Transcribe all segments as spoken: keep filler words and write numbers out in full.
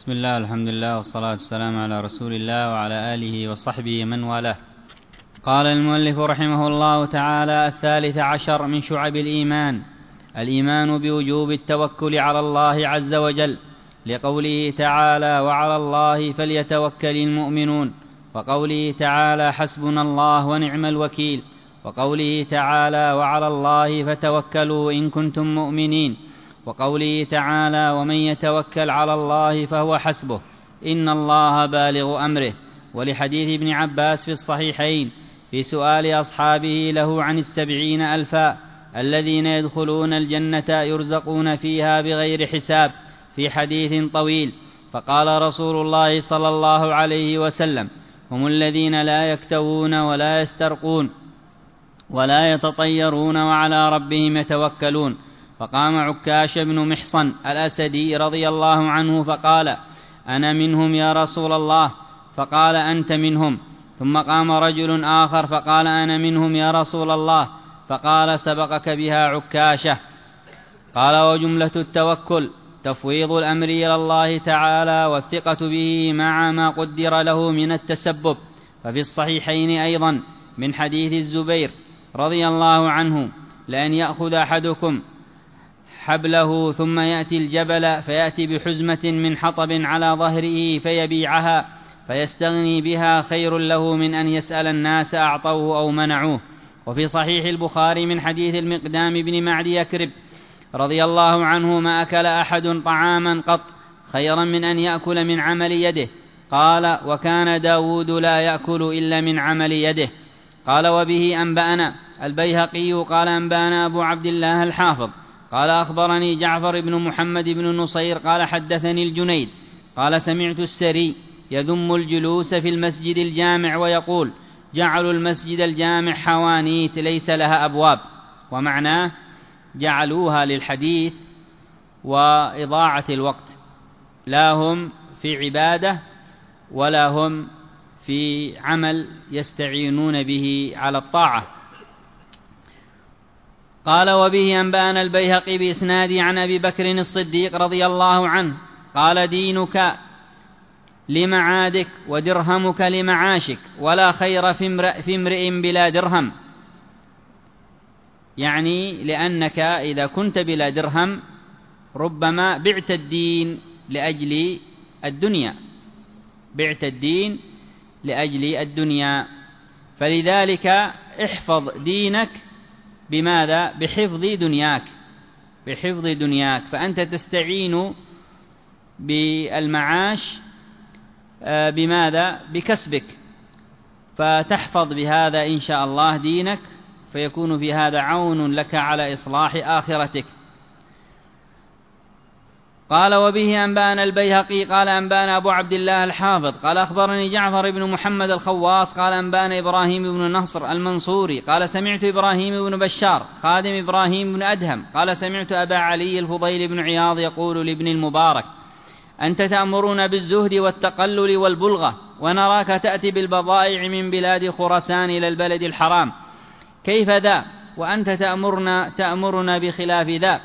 بسم الله، الحمد لله، والصلاة والسلام على رسول الله وعلى آله وصحبه من والاه. قال المؤلف رحمه الله تعالى: الثالث عشر من شعب الإيمان الإيمان بوجوب التوكل على الله عز وجل، لقوله تعالى: وعلى الله فليتوكل المؤمنون، وقوله تعالى: حسبنا الله ونعم الوكيل، وقوله تعالى: وعلى الله فتوكلوا إن كنتم مؤمنين، وقوله تعالى: ومن يتوكل على الله فهو حسبه إن الله بالغ أمره، ولحديث ابن عباس في الصحيحين في سؤال أصحابه له عن السبعين ألفا الذين يدخلون الجنة يرزقون فيها بغير حساب، في حديث طويل، فقال رسول الله صلى الله عليه وسلم: هم الذين لا يكتوون ولا يسترقون ولا يتطيرون وعلى ربهم يتوكلون. فقام عكاش بن محصن الأسدي رضي الله عنه فقال: أنا منهم يا رسول الله. فقال: أنت منهم. ثم قام رجل آخر فقال: أنا منهم يا رسول الله. فقال: سبقك بها عكاشة. قال: وجملة التوكل تفويض الأمر إلى الله تعالى والثقة به مع ما قدر له من التسبب. ففي الصحيحين أيضا من حديث الزبير رضي الله عنه: لأن يأخذ أحدكم حبله ثم يأتي الجبل فيأتي بحزمة من حطب على ظهره فيبيعها فيستغني بها خير له من أن يسأل الناس أعطوه أو منعوه. وفي صحيح البخاري من حديث المقدام بن معد يكرب رضي الله عنه: ما أكل أحد طعاما قط خيرا من أن يأكل من عمل يده. قال: وكان داود لا يأكل إلا من عمل يده. قال: وبه أنبأنا البيهقي قال: أنبأنا أبو عبد الله الحافظ قال: أخبرني جعفر بن محمد بن نصير قال: حدثني الجنيد قال: سمعت السري يذم الجلوس في المسجد الجامع ويقول: جعلوا المسجد الجامع حوانيت ليس لها أبواب، ومعناه جعلوها للحديث وإضاعة الوقت، لا هم في عبادة ولا هم في عمل يستعينون به على الطاعة. قال: وبه أنبأنا البيهقي بإسناد عن أبي بكر الصديق رضي الله عنه قال: دينك لمعادك ودرهمك لمعاشك، ولا خير في امرئ بلا درهم. يعني لأنك إذا كنت بلا درهم ربما بعت الدين لأجل الدنيا بعت الدين لأجل الدنيا فلذلك احفظ دينك بماذا؟ بحفظ دنياك بحفظ دنياك فأنت تستعين بالمعاش بماذا؟ بكسبك، فتحفظ بهذا إن شاء الله دينك، فيكون في هذا عون لك على إصلاح آخرتك. قال: وبه أنبأنا البيهقي قال: أنبأنا أبو عبد الله الحافظ قال: أخبرني جعفر بن محمد الخواص قال: أنبأنا إبراهيم بن نصر المنصوري قال: سمعت إبراهيم بن بشار خادم إبراهيم بن أدهم قال: سمعت أبا علي الفضيل بن عياض يقول لابن المبارك: أنت تأمرون بالزهد والتقلل والبلغة، ونراك تأتي بالبضائع من بلاد خراسان إلى البلد الحرام، كيف ذا وأنت تأمرنا, تأمرنا بخلاف ذا؟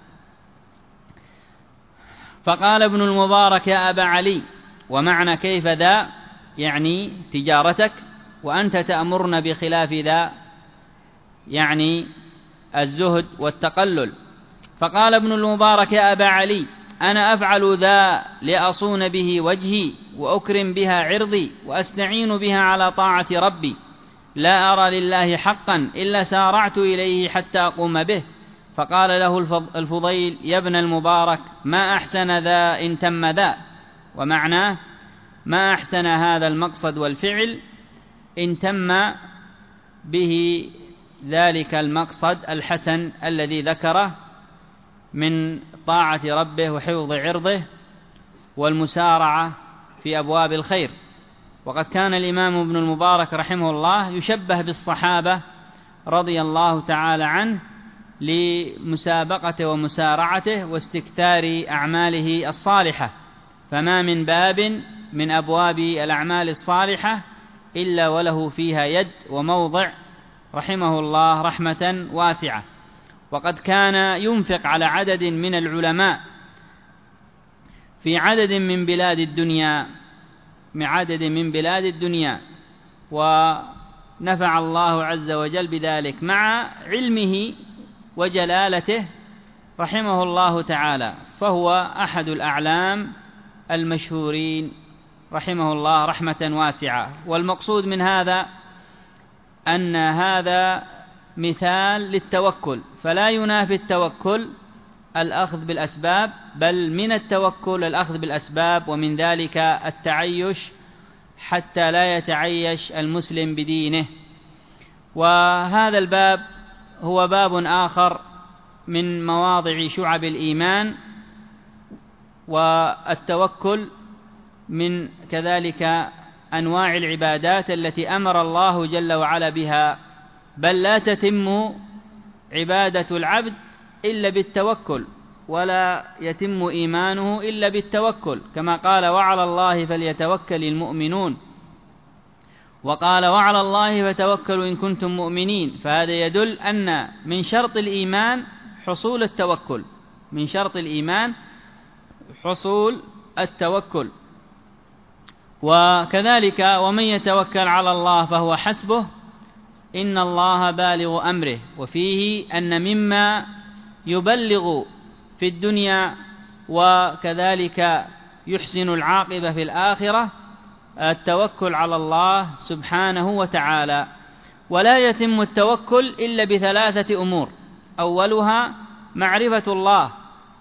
فقال ابن المبارك: يا أبا علي، ومعنى كيف ذا يعني تجارتك، وأنت تأمرنا بخلاف ذا يعني الزهد والتقلل. فقال ابن المبارك: يا أبا علي، أنا أفعل ذا لأصون به وجهي وأكرم بها عرضي وأستعين بها على طاعة ربي، لا أرى لله حقا إلا سارعت إليه حتى أقوم به. فقال له الفضيل: يا ابن المبارك، ما أحسن ذا إن تم ذا، ومعناه ما أحسن هذا المقصد والفعل إن تم به ذلك المقصد الحسن الذي ذكره من طاعة ربه وحفظ عرضه والمسارعة في أبواب الخير. وقد كان الإمام ابن المبارك رحمه الله يشبه بالصحابة رضي الله تعالى عنه لمسابقته ومسارعته واستكثار أعماله الصالحة، فما من باب من أبواب الأعمال الصالحة إلا وله فيها يد وموضع رحمه الله رحمة واسعة. وقد كان ينفق على عدد من العلماء في عدد من بلاد الدنيا من عدد من بلاد الدنيا ونفع الله عز وجل بذلك مع علمه وجلالته رحمه الله تعالى، فهو أحد الأعلام المشهورين رحمه الله رحمة واسعة. والمقصود من هذا أن هذا مثال للتوكل، فلا ينافي التوكل الأخذ بالأسباب، بل من التوكل الأخذ بالأسباب، ومن ذلك التعيش حتى لا يتعيش المسلم بدينه. وهذا الباب هو باب آخر من مواضع شعب الإيمان، والتوكل من كذلك أنواع العبادات التي أمر الله جل وعلا بها، بل لا تتم عبادة العبد إلا بالتوكل، ولا يتم إيمانه إلا بالتوكل، كما قال وعلى الله فليتوكل المؤمنون، وقال وعلى الله فتوكلوا إن كنتم مؤمنين. فهذا يدل أن من شرط الإيمان حصول التوكل، من شرط الإيمان حصول التوكل. وكذلك ومن يتوكل على الله فهو حسبه إن الله بالغ أمره. وفيه أن مما يبلغ في الدنيا وكذلك يحسن العاقبة في الآخرة التوكل على الله سبحانه وتعالى. ولا يتم التوكل إلا بثلاثة أمور: أولها معرفة الله،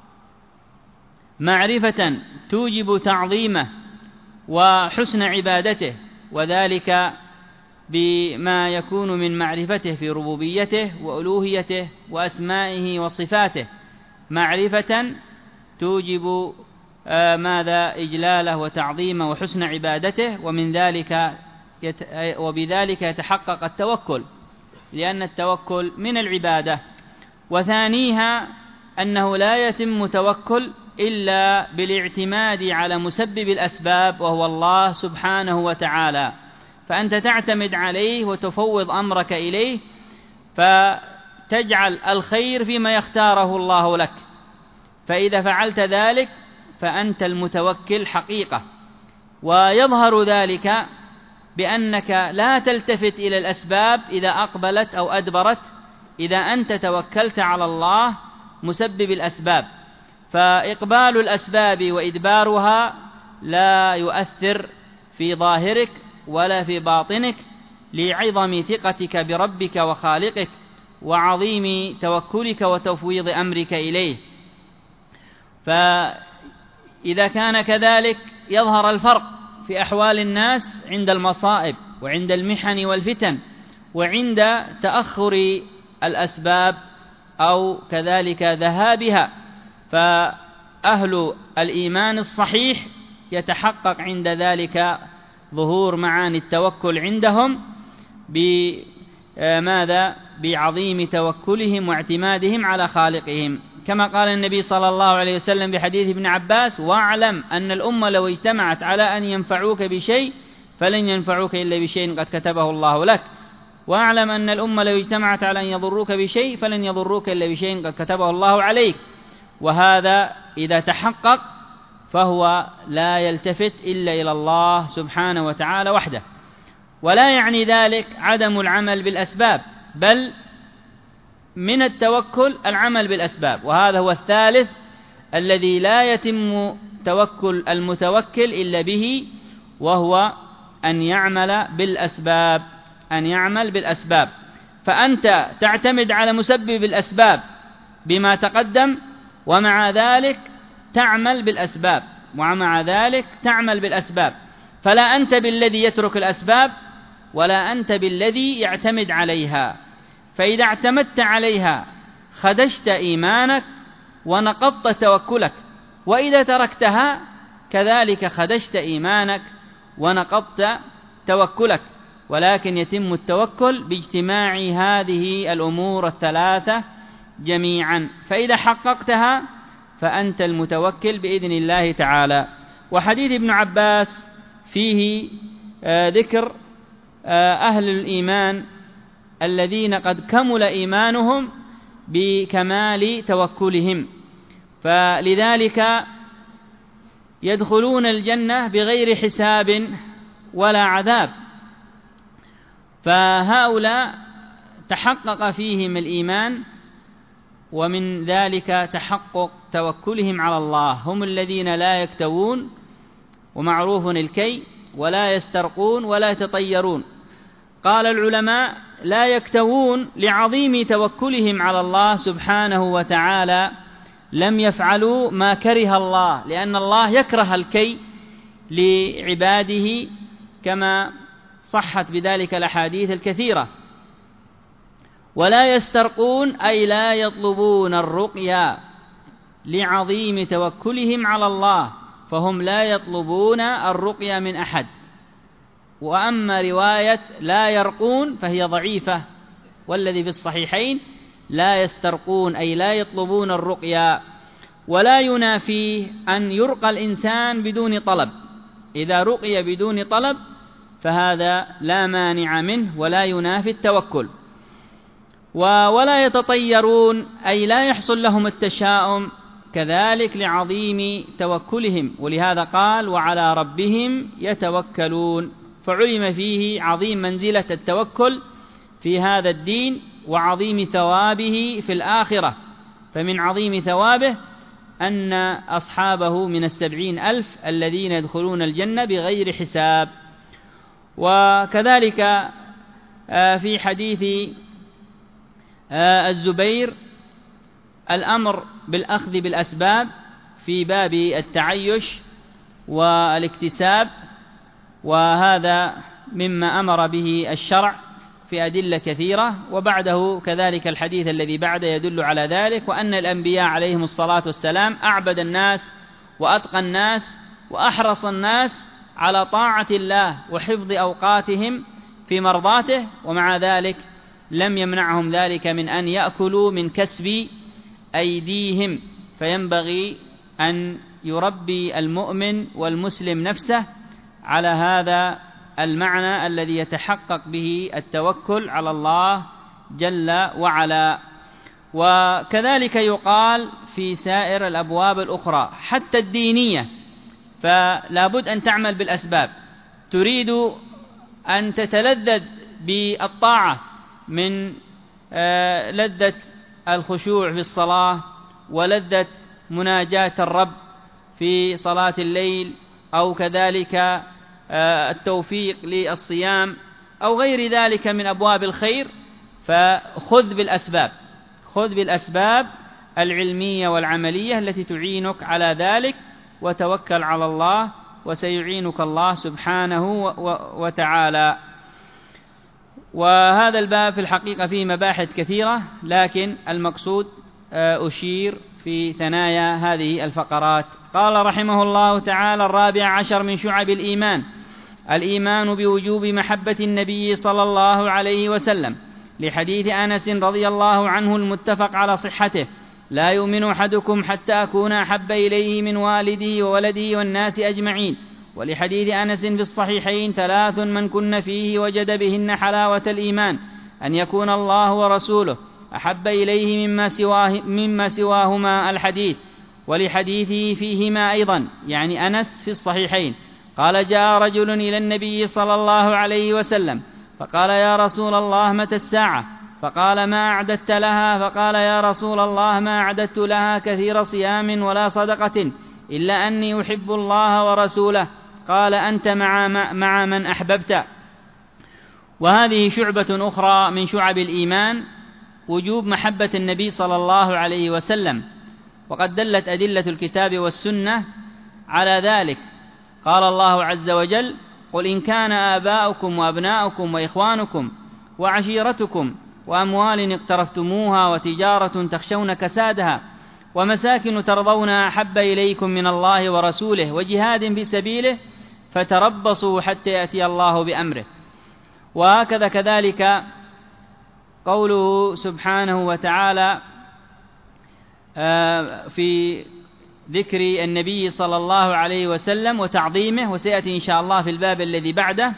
معرفة توجب تعظيمه وحسن عبادته، وذلك بما يكون من معرفته في ربوبيته وألوهيته وأسمائه وصفاته، معرفة توجب آه ماذا إجلاله وتعظيمه وحسن عبادته، ومن ذلك يت... وبذلك يتحقق التوكل، لأن التوكل من العبادة. وثانيها أنه لا يتم توكل إلا بالاعتماد على مسبب الأسباب وهو الله سبحانه وتعالى، فأنت تعتمد عليه وتفوض أمرك إليه، فتجعل الخير فيما يختاره الله لك، فإذا فعلت ذلك فأنت المتوكل حقيقة. ويظهر ذلك بأنك لا تلتفت إلى الأسباب إذا أقبلت أو أدبرت، إذا أنت توكلت على الله مسبب الأسباب، فإقبال الأسباب وإدبارها لا يؤثر في ظاهرك ولا في باطنك، لعظم ثقتك بربك وخالقك وعظيم توكلك وتفويض أمرك إليه. فإذا كان كذلك يظهر الفرق في أحوال الناس عند المصائب وعند المحن والفتن وعند تأخر الأسباب أو كذلك ذهابها. فأهل الإيمان الصحيح يتحقق عند ذلك ظهور معاني التوكل عندهم بماذا؟ بعظيم توكلهم واعتمادهم على خالقهم، كما قال النبي صلى الله عليه وسلم بحديث ابن عباس: واعلم أن الأمة لو اجتمعت على أن ينفعوك بشيء فلن ينفعوك إلا بشيء قد كتبه الله لك، واعلم أن الأمة لو اجتمعت على أن يضروك بشيء فلن يضروك إلا بشيء قد كتبه الله عليك. وهذا إذا تحقق فهو لا يلتفت إلا إلى الله سبحانه وتعالى وحده. ولا يعني ذلك عدم العمل بالأسباب، بل من التوكل العمل بالأسباب، وهذا هو الثالث الذي لا يتم توكل المتوكل إلا به، وهو أن يعمل بالأسباب، أن يعمل بالأسباب. فأنت تعتمد على مسبب الأسباب بما تقدم، ومع ذلك تعمل بالأسباب، ومع ذلك تعمل بالأسباب، فلا أنت بالذي يترك الأسباب ولا أنت بالذي يعتمد عليها. فإذا اعتمدت عليها خدشت إيمانك ونقضت توكلك، وإذا تركتها كذلك خدشت إيمانك ونقضت توكلك. ولكن يتم التوكل باجتماع هذه الأمور الثلاثة جميعا، فإذا حققتها فأنت المتوكل بإذن الله تعالى. وحديث ابن عباس فيه آه ذكر آه أهل الإيمان الذين قد كمل إيمانهم بكمال توكلهم، فلذلك يدخلون الجنة بغير حساب ولا عذاب. فهؤلاء تحقق فيهم الإيمان، ومن ذلك تحقق توكلهم على الله. هم الذين لا يكتوون، ومعروف الكي، ولا يسترقون ولا يتطيرون. قال العلماء: لا يكتوون لعظيم توكلهم على الله سبحانه وتعالى، لم يفعلوا ما كره الله، لأن الله يكره الكي لعباده كما صحت بذلك الأحاديث الكثيرة. ولا يسترقون أي لا يطلبون الرقيا لعظيم توكلهم على الله، فهم لا يطلبون الرقيا من أحد. وأما رواية لا يرقون فهي ضعيفة، والذي في الصحيحين لا يسترقون أي لا يطلبون الرقيا. ولا ينافيه أن يرقى الإنسان بدون طلب، إذا رقي بدون طلب فهذا لا مانع منه ولا ينافي التوكل. ولا يتطيرون أي لا يحصل لهم التشاؤم، كذلك لعظيم توكلهم، ولهذا قال: وعلى ربهم يتوكلون. فعلم فيه عظيم منزلة التوكل في هذا الدين، وعظيم ثوابه في الآخرة. فمن عظيم ثوابه أن أصحابه من السبعين ألف الذين يدخلون الجنة بغير حساب. وكذلك في حديث الزبير الأمر بالأخذ بالأسباب في باب التعيش والاكتساب، وهذا مما أمر به الشرع في أدلة كثيرة. وبعده كذلك الحديث الذي بعده يدل على ذلك، وأن الأنبياء عليهم الصلاة والسلام أعبد الناس وأتقى الناس وأحرص الناس على طاعة الله وحفظ أوقاتهم في مرضاته، ومع ذلك لم يمنعهم ذلك من أن يأكلوا من كسب أيديهم. فينبغي أن يربي المؤمن والمسلم نفسه على هذا المعنى الذي يتحقق به التوكل على الله جل وعلا. وكذلك يقال في سائر الأبواب الأخرى حتى الدينية، فلا بد أن تعمل بالأسباب. تريد أن تتلذذ بالطاعة من لذة الخشوع في الصلاة، ولذة مناجاة الرب في صلاة الليل، أو كذلك التوفيق للصيام أو غير ذلك من أبواب الخير، فخذ بالأسباب، خذ بالأسباب العلمية والعملية التي تعينك على ذلك، وتوكل على الله وسيعينك الله سبحانه وتعالى. وهذا الباب في الحقيقة فيه مباحث كثيرة، لكن المقصود أشير في ثنايا هذه الفقرات. قال رحمه الله تعالى: الرابع عشر من شعب الإيمان الإيمان بوجوب محبة النبي صلى الله عليه وسلم، لحديث أنس رضي الله عنه المتفق على صحته: لا يؤمن أحدكم حتى أكون أحب إليه من والده وولده والناس أجمعين. ولحديث أنس في الصحيحين: ثلاث من كن فيه وجد بهن حلاوة الإيمان: أن يكون الله ورسوله أحب إليه مما, سواه مما سواهما الحديث. ولحديثه فيهما أيضا، يعني أنس في الصحيحين، قال: جاء رجل إلى النبي صلى الله عليه وسلم فقال: يا رسول الله متى الساعة؟ فقال: ما أعددت لها؟ فقال: يا رسول الله ما أعددت لها كثير صيام ولا صدقة، إلا أني أحب الله ورسوله. قال: أنت مع, مع من أحببت. وهذه شعبة أخرى من شعب الإيمان، وجوب محبة النبي صلى الله عليه وسلم، وقد دلت أدلة الكتاب والسنة على ذلك. قال الله عز وجل: قل إن كان آباؤكم وأبناؤكم وإخوانكم وعشيرتكم وأموال اقترفتموها وتجارة تخشون كسادها ومساكن ترضونها أحب إليكم من الله ورسوله وجهاد في سبيله فتربصوا حتى يأتي الله بأمره. وهكذا كذلك قوله سبحانه وتعالى في ذكر النبي صلى الله عليه وسلم وتعظيمه، وسيأتي إن شاء الله في الباب الذي بعده: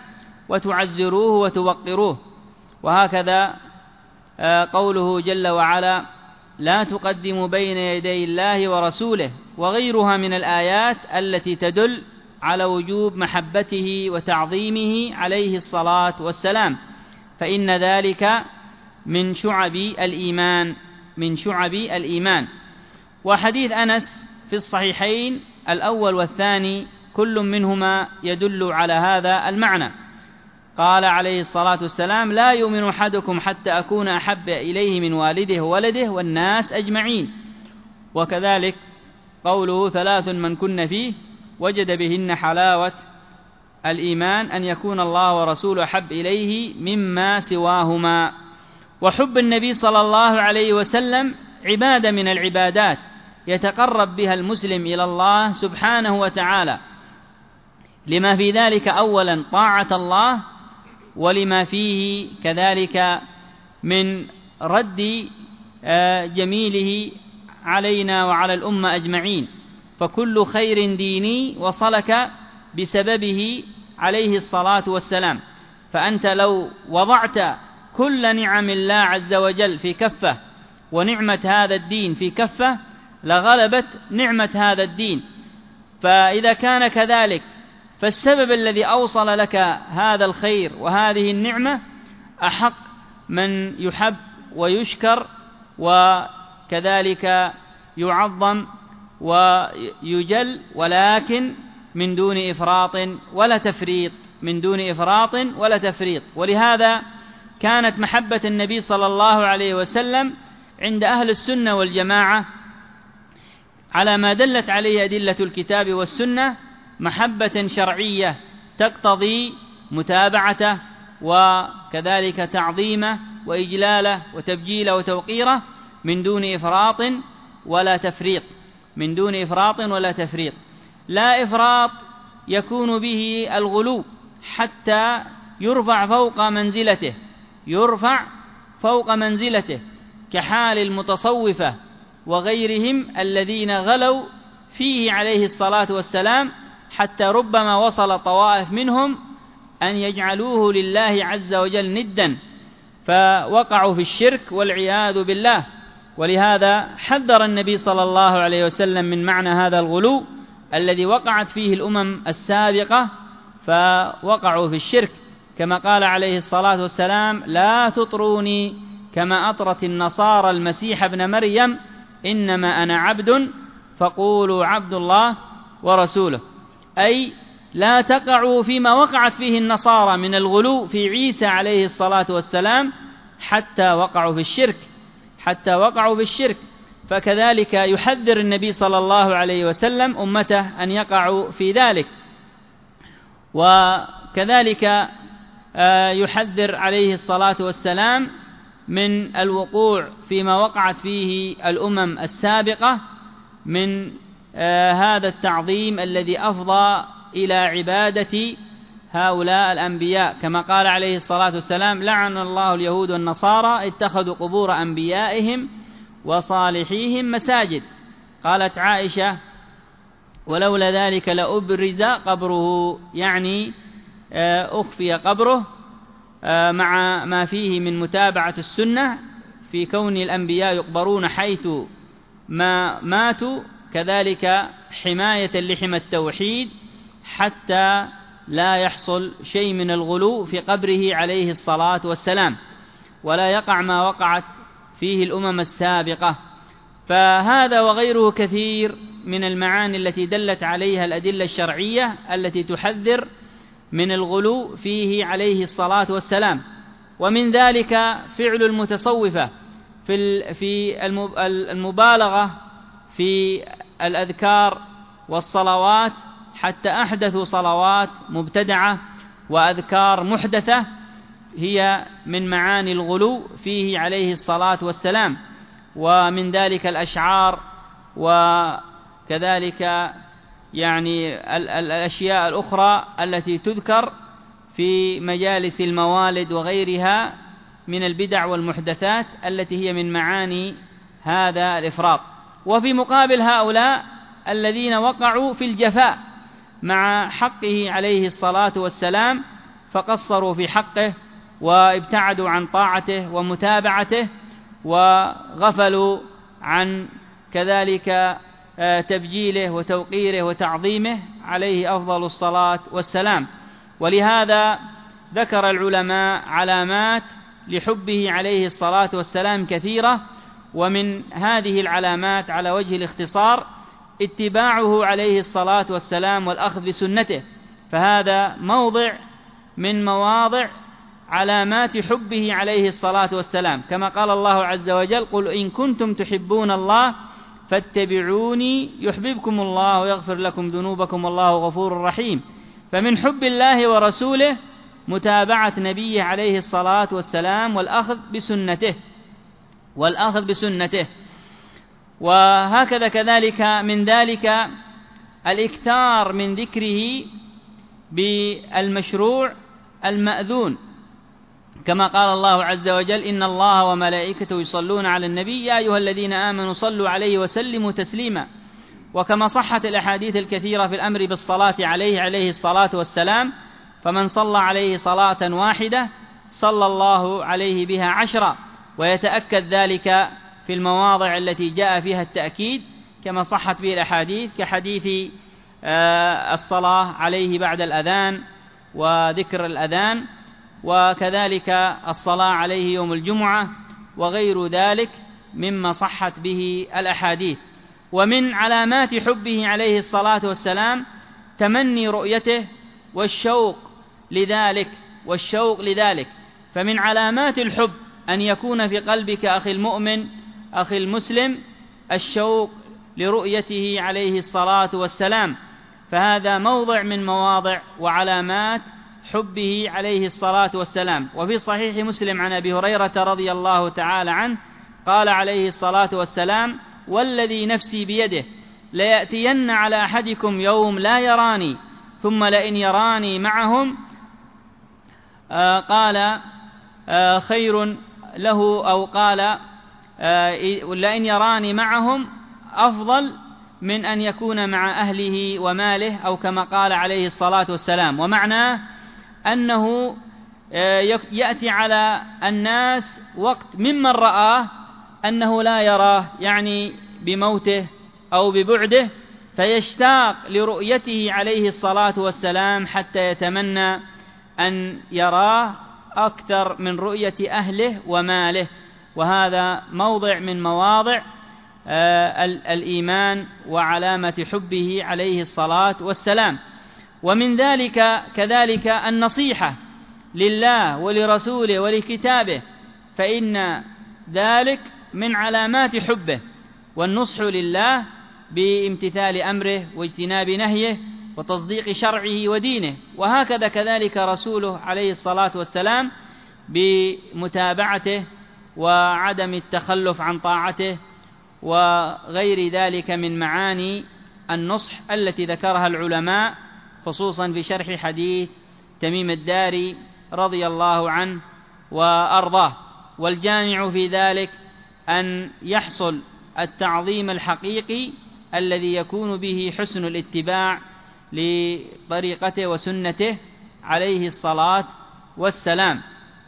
وتعزروه وتوقروه. وهكذا قوله جل وعلا: لا تقدموا بين يدي الله ورسوله وغيرها من الآيات التي تدل على وجوب محبته وتعظيمه عليه الصلاة والسلام، فإن ذلك من شعب الإيمان من شعب الإيمان. وحديث أنس في الصحيحين الأول والثاني كل منهما يدل على هذا المعنى. قال عليه الصلاة والسلام: لا يؤمن أحدكم حتى أكون أحب إليه من والده وولده والناس أجمعين. وكذلك قوله: ثلاث من كن فيه وجد بهن حلاوة الإيمان أن يكون الله ورسوله أحب إليه مما سواهما. وحب النبي صلى الله عليه وسلم عبادة من العبادات يتقرب بها المسلم إلى الله سبحانه وتعالى، لما في ذلك أولا طاعة الله، ولما فيه كذلك من رد جميله علينا وعلى الأمة أجمعين، فكل خير ديني وصلك بسببه عليه الصلاة والسلام. فأنت لو وضعت كل نعم الله عز وجل في كفة ونعمة هذا الدين في كفة لغلبت نعمة هذا الدين. فإذا كان كذلك فالسبب الذي أوصل لك هذا الخير وهذه النعمة أحق من يحب ويشكر وكذلك يعظم ويجل، ولكن من دون إفراط ولا تفريط من دون إفراط ولا تفريط. ولهذا كانت محبة النبي صلى الله عليه وسلم عند أهل السنة والجماعة على ما دلت عليه أدلة الكتاب والسنة محبة شرعية تقتضي متابعته وكذلك تعظيمه وإجلاله وتبجيله وتوقيره من دون إفراط ولا تفريط من دون إفراط ولا تفريط. لا إفراط يكون به الغلو حتى يرفع فوق منزلته يرفع فوق منزلته كحال المتصوفة وغيرهم الذين غلوا فيه عليه الصلاة والسلام، حتى ربما وصل طوائف منهم أن يجعلوه لله عز وجل ندا، فوقعوا في الشرك والعياذ بالله. ولهذا حذر النبي صلى الله عليه وسلم من معنى هذا الغلو الذي وقعت فيه الأمم السابقة فوقعوا في الشرك، كما قال عليه الصلاة والسلام: لا تطروني كما أطرت النصارى المسيح ابن مريم، إنما أنا عبد فقولوا عبد الله ورسوله. أي لا تقعوا فيما وقعت فيه النصارى من الغلو في عيسى عليه الصلاة والسلام حتى وقعوا في الشرك حتى وقعوا في الشرك. فكذلك يحذر النبي صلى الله عليه وسلم أمته أن يقعوا في ذلك. وكذلك يحذر عليه الصلاة والسلام من الوقوع فيما وقعت فيه الأمم السابقة من هذا التعظيم الذي أفضى إلى عبادة هؤلاء الأنبياء، كما قال عليه الصلاة والسلام: لعن الله اليهود والنصارى اتخذوا قبور أنبيائهم وصالحيهم مساجد. قالت عائشة: ولولا ذلك لأبرز قبره، يعني أخفي قبره، مع ما فيه من متابعة السنة في كون الأنبياء يقبرون حيث ما ماتوا، كذلك حماية لحمى التوحيد حتى لا يحصل شيء من الغلو في قبره عليه الصلاة والسلام، ولا يقع ما وقعت فيه الأمم السابقة. فهذا وغيره كثير من المعاني التي دلت عليها الأدلة الشرعية التي تحذر من الغلو فيه عليه الصلاة والسلام. ومن ذلك فعل المتصوفة في المبالغة في الأذكار والصلوات، حتى أحدثوا صلوات مبتدعة وأذكار محدثة هي من معاني الغلو فيه عليه الصلاة والسلام. ومن ذلك الأشعار وكذلك يعني الأشياء الأخرى التي تذكر في مجالس الموالد وغيرها من البدع والمحدثات التي هي من معاني هذا الإفراط. وفي مقابل هؤلاء الذين وقعوا في الجفاء مع حقه عليه الصلاة والسلام فقصروا في حقه وابتعدوا عن طاعته ومتابعته وغفلوا عن كذلك تبجيله وتوقيره وتعظيمه عليه أفضل الصلاة والسلام. ولهذا ذكر العلماء علامات لحبه عليه الصلاة والسلام كثيرة، ومن هذه العلامات على وجه الاختصار اتباعه عليه الصلاة والسلام والأخذ بسنته، فهذا موضع من مواضع علامات حبه عليه الصلاة والسلام، كما قال الله عز وجل: قل إن كنتم تحبون الله فاتبعوني يحببكم الله ويغفر لكم ذنوبكم والله غفور رحيم. فمن حب الله ورسوله متابعة نبيه عليه الصلاة والسلام والأخذ بسنته والأخذ بسنته وهكذا كذلك من ذلك الإكثار من ذكره بالمشروع المأذون، كما قال الله عز وجل: إن الله وملائكته يصلون على النبي يا أيها الذين آمنوا صلوا عليه وسلموا تسليما. وكما صحت الأحاديث الكثيرة في الأمر بالصلاة عليه عليه الصلاة والسلام، فمن صلى عليه صلاة واحدة صلى الله عليه بها عشرا، ويتأكد ذلك في المواضع التي جاء فيها التأكيد كما صحت به الأحاديث، كحديث الصلاة عليه بعد الأذان وذكر الأذان، وكذلك الصلاة عليه يوم الجمعة وغير ذلك مما صحت به الأحاديث. ومن علامات حبه عليه الصلاة والسلام تمني رؤيته والشوق لذلك والشوق لذلك فمن علامات الحب أن يكون في قلبك أخي المؤمن أخي المسلم الشوق لرؤيته عليه الصلاة والسلام، فهذا موضع من مواضع وعلامات حبه عليه الصلاة والسلام. وفي صحيح مسلم عن أبي هريرة رضي الله تعالى عنه قال عليه الصلاة والسلام: والذي نفسي بيده ليأتين على أحدكم يوم لا يراني ثم لئن يراني معهم آه قال آه خير له، أو قال آه لئن يراني معهم أفضل من أن يكون مع أهله وماله، أو كما قال عليه الصلاة والسلام. ومعناه أنه يأتي على الناس وقت ممن رآه أنه لا يراه، يعني بموته أو ببعده، فيشتاق لرؤيته عليه الصلاة والسلام حتى يتمنى أن يراه أكثر من رؤية أهله وماله. وهذا موضع من مواضع الإيمان وعلامة حبه عليه الصلاة والسلام. ومن ذلك كذلك النصيحة لله ولرسوله ولكتابه، فإن ذلك من علامات حبه، والنصح لله بامتثال أمره واجتناب نهيه وتصديق شرعه ودينه، وهكذا كذلك رسوله عليه الصلاة والسلام بمتابعته وعدم التخلف عن طاعته وغير ذلك من معاني النصح التي ذكرها العلماء، خصوصا في شرح حديث تميم الداري رضي الله عنه وأرضاه. والجامع في ذلك أن يحصل التعظيم الحقيقي الذي يكون به حسن الاتباع لطريقته وسنته عليه الصلاة والسلام.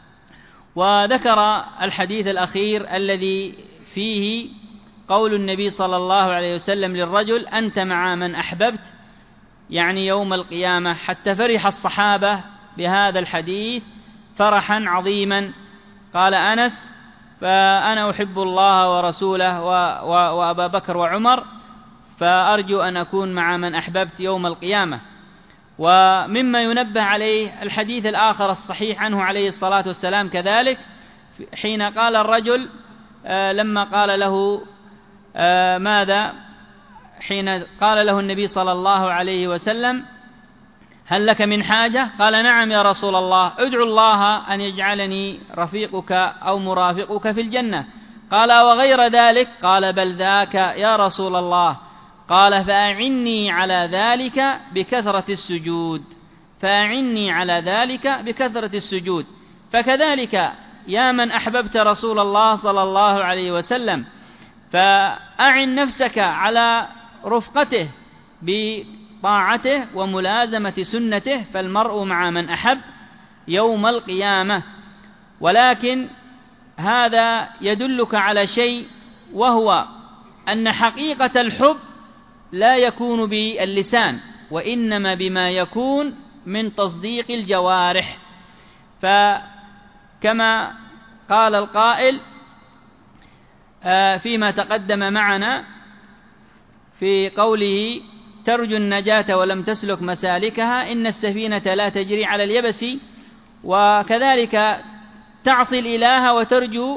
وذكر الحديث الأخير الذي فيه قول النبي صلى الله عليه وسلم للرجل: أنت مع من أحببت، يعني يوم القيامة، حتى فرح الصحابة بهذا الحديث فرحا عظيما. قال أنس: فأنا أحب الله ورسوله وأبا بكر وعمر، فأرجو أن أكون مع من أحببت يوم القيامة. ومما ينبه عليه الحديث الآخر الصحيح عنه عليه الصلاة والسلام كذلك، حين قال الرجل لما قال له ماذا حين قال له النبي صلى الله عليه وسلم: هل لك من حاجة؟ قال: نعم يا رسول الله، ادعو الله أن يجعلني رفيقك أو مرافقك في الجنة. قال: وغير ذلك؟ قال: بل ذاك يا رسول الله. قال: فأعني على ذلك بكثرة السجود فأعني على ذلك بكثرة السجود. فكذلك يا من أحببت رسول الله صلى الله عليه وسلم، فأعن نفسك على رفقته بطاعته وملازمة سنته، فالمرء مع من أحب يوم القيامة. ولكن هذا يدلك على شيء، وهو أن حقيقة الحب لا يكون باللسان، وإنما بما يكون من تصديق الجوارح. فكما قال القائل فيما تقدم معنا في قوله: ترجو النجاة ولم تسلك مسالكها، إن السفينة لا تجري على اليبس. وكذلك تعصي الإله وترجو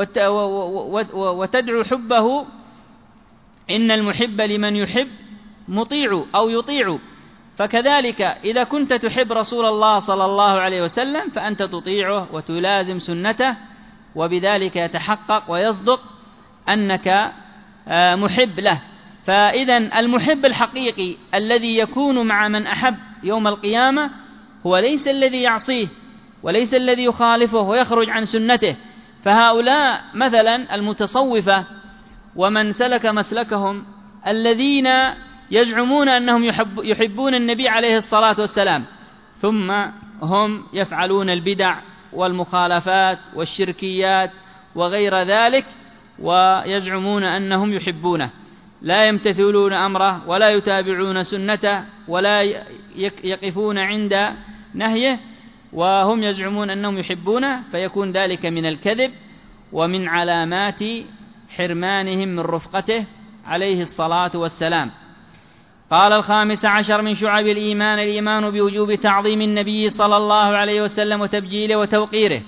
وتدعو حبه، إن المحب لمن يحب مطيع أو يطيع. فكذلك إذا كنت تحب رسول الله صلى الله عليه وسلم فأنت تطيعه وتلازم سنته، وبذلك يتحقق ويصدق أنك محب له. فإذا المحب الحقيقي الذي يكون مع من أحب يوم القيامة هو ليس الذي يعصيه وليس الذي يخالفه ويخرج عن سنته. فهؤلاء مثلا المتصوفة ومن سلك مسلكهم الذين يزعمون أنهم يحب يحبون النبي عليه الصلاة والسلام، ثم هم يفعلون البدع والمخالفات والشركيات وغير ذلك، ويزعمون أنهم يحبونه، لا يمتثلون أمره ولا يتابعون سنته ولا يقفون عند نهيه، وهم يزعمون أنهم يحبونه، فيكون ذلك من الكذب ومن علامات حرمانهم من رفقته عليه الصلاة والسلام. قال: الخامس عشر من شعب الإيمان الإيمان بوجوب تعظيم النبي صلى الله عليه وسلم وتبجيله وتوقيره،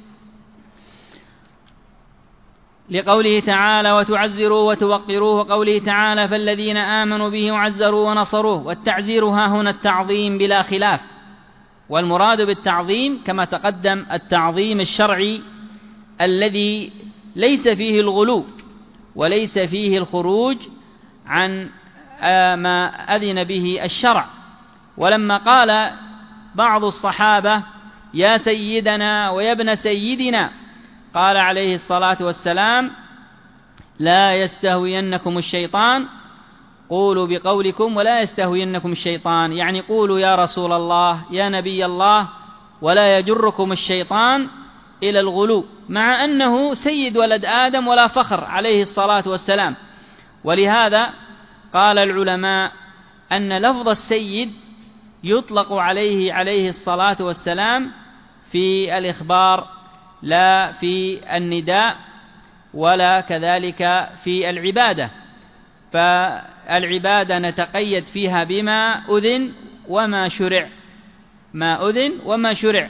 لقوله تعالى: وتعزروه وتوقروه، وقوله تعالى: فالذين آمنوا به وعزروه ونصروه. والتعزير ها هنا التعظيم بلا خلاف، والمراد بالتعظيم كما تقدم التعظيم الشرعي الذي ليس فيه الغلو وليس فيه الخروج عن ما أذن به الشرع. ولما قال بعض الصحابة: يا سيدنا ويا ابن سيدنا، قال عليه الصلاة والسلام: لا يستهوينكم الشيطان، قولوا بقولكم ولا يستهوينكم الشيطان، يعني قولوا يا رسول الله يا نبي الله، ولا يجركم الشيطان إلى الغلو، مع أنه سيد ولد آدم ولا فخر عليه الصلاة والسلام. ولهذا قال العلماء أن لفظ السيد يطلق عليه عليه الصلاة والسلام في الإخبار، لا في النداء ولا كذلك في العبادة. فالعبادة نتقيد فيها بما أذن وما شرع، ما أذن وما شرع.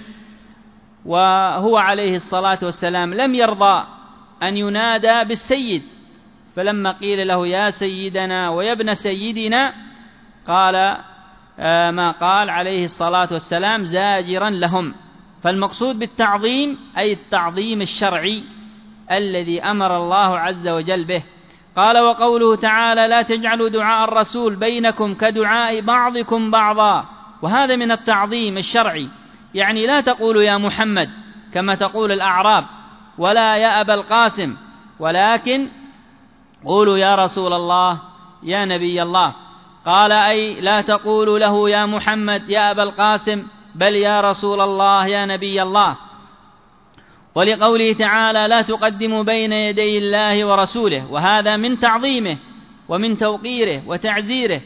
وهو عليه الصلاة والسلام لم يرضى أن ينادى بالسيد، فلما قيل له يا سيدنا ويا ابن سيدنا قال ما قال عليه الصلاة والسلام زاجرا لهم. فالمقصود بالتعظيم أي التعظيم الشرعي الذي أمر الله عز وجل به. قال: وقوله تعالى: لا تجعلوا دعاء الرسول بينكم كدعاء بعضكم بعضا، وهذا من التعظيم الشرعي، يعني لا تقولوا يا محمد كما تقول الأعراب، ولا يا أبا القاسم، ولكن قولوا يا رسول الله يا نبي الله. قال: أي لا تقولوا له يا محمد يا أبا القاسم، بل يا رسول الله يا نبي الله. ولقوله تعالى: لا تقدموا بين يدي الله ورسوله، وهذا من تعظيمه ومن توقيره وتعزيره.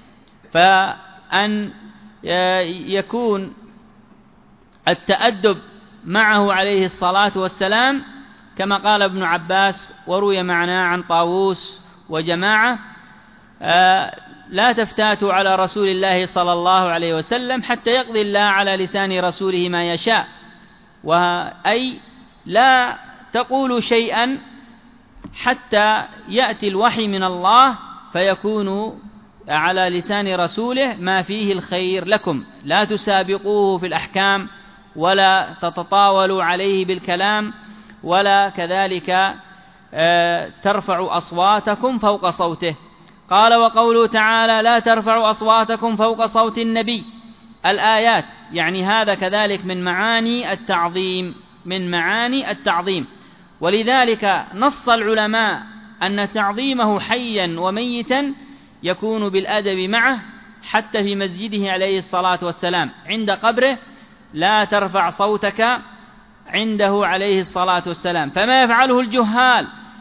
فأن يكون التأدب معه عليه الصلاة والسلام كما قال ابن عباس وروي معنا عن طاووس وجماعة: لا تفتاتوا على رسول الله صلى الله عليه وسلم حتى يقضي الله على لسان رسوله ما يشاء، أي لا تقولوا شيئا حتى يأتي الوحي من الله فيكون على لسان رسوله ما فيه الخير لكم، لا تسابقوه في الأحكام ولا تتطاولوا عليه بالكلام، ولا كذلك ترفعوا أصواتكم فوق صوته. قال: وقوله تعالى: لا ترفعوا أصواتكم فوق صوت النبي، الآيات، يعني هذا كذلك من معاني التعظيم، من معاني التعظيم. ولذلك نص العلماء أن تعظيمه حيا وميتا يكون بالأدب معه، حتى في مسجده عليه الصلاة والسلام عند قبره لا ترفع صوتك عنده عليه الصلاة والسلام. فما يفعله الجهال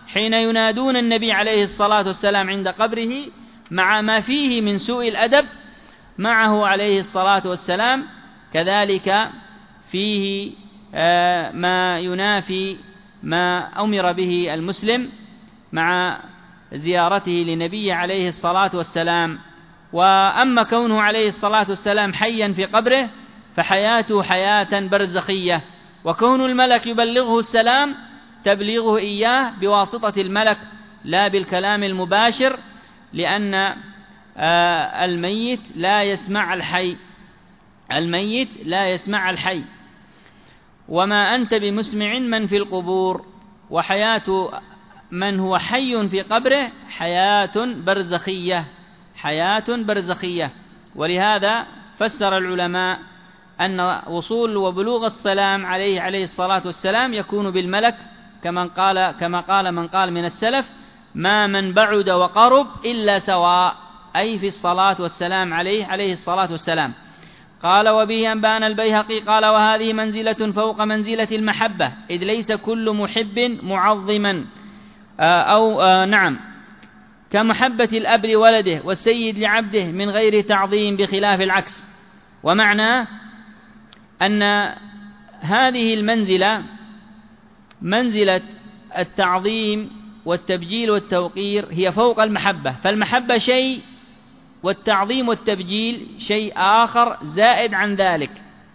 حين ينادون النبي عليه الصلاة والسلام عند قبره، مع ما فيه من سوء الأدب معه عليه الصلاة والسلام، كذلك فيه ما ينافي ما أمر به المسلم مع زيارته لنبي عليه الصلاة والسلام. وأما كونه عليه الصلاة والسلام حيا في قبره فحياته حياة برزخية، وكون الملك يبلغه السلام تبليغه إياه بواسطة الملك لا بالكلام المباشر، لأن الميت لا يسمع الحي، الميت لا يسمع الحي، وما أنت بمسمع من في القبور. وحياة من هو حي في قبره حياة برزخية، حياة برزخية. ولهذا فسر العلماء أن وصول وبلوغ السلام عليه عليه الصلاة والسلام يكون بالملك، كما قال كما قال من قال من السلف: ما من بعد وقرب إلا سواء، أي في الصلاة والسلام عليه عليه الصلاة والسلام. قال: وبه أنبأنا البيهقي قال: وهذه منزلة فوق منزلة المحبة، إذ ليس كل محب معظما أو آه نعم كمحبة الأب لولده والسيد لعبده من غير تعظيم، بخلاف العكس. ومعنى أن هذه المنزلة منزلة التعظيم والتبجيل والتوقير هي فوق المحبة، فالمحبة شيء والتعظيم والتبجيل شيء آخر زائد عن ذلك.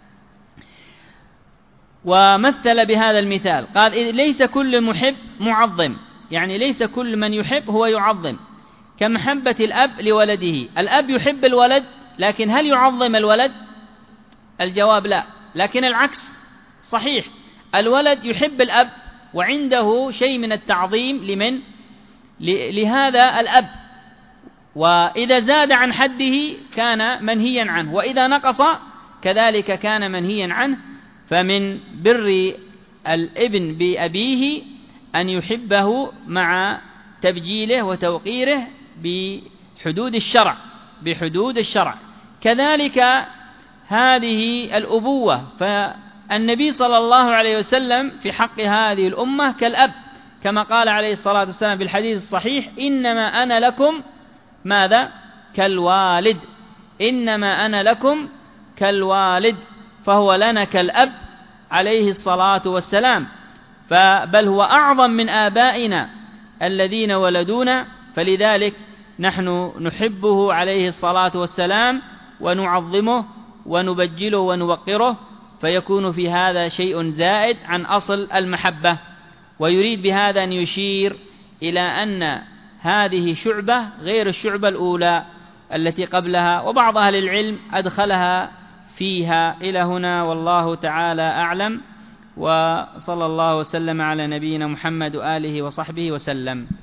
ومثل بهذا المثال قال: ليس كل محب معظم، يعني ليس كل من يحب هو يعظم، كمحبة الأب لولده. الأب يحب الولد، لكن هل يعظم الولد؟ الجواب لا، لكن العكس صحيح، الولد يحب الأب وعنده شيء من التعظيم لمن؟ لهذا الأب، وإذا زاد عن حده كان منهيا عنه، وإذا نقص كذلك كان منهيا عنه. فمن بر الابن بأبيه أن يحبه مع تبجيله وتوقيره بحدود الشرع، بحدود الشرع. كذلك هذه الأبوة، فالنبي صلى الله عليه وسلم في حق هذه الأمة كالأب، كما قال عليه الصلاة والسلام في الحديث الصحيح: إنما أنا لكم ماذا؟ كالوالد، إنما أنا لكم كالوالد، فهو لنا كالأب عليه الصلاة والسلام، بل هو أعظم من آبائنا الذين ولدونا. فلذلك نحن نحبه عليه الصلاة والسلام ونعظمه ونبجله ونوقره، فيكون في هذا شيء زائد عن أصل المحبة. ويريد بهذا أن يشير إلى أن هذه شعبة غير الشعبة الأولى التي قبلها، وبعض أهل العلم أدخلها فيها. إلى هنا والله تعالى أعلم، وصلى الله وسلم على نبينا محمد وآله وصحبه وسلم.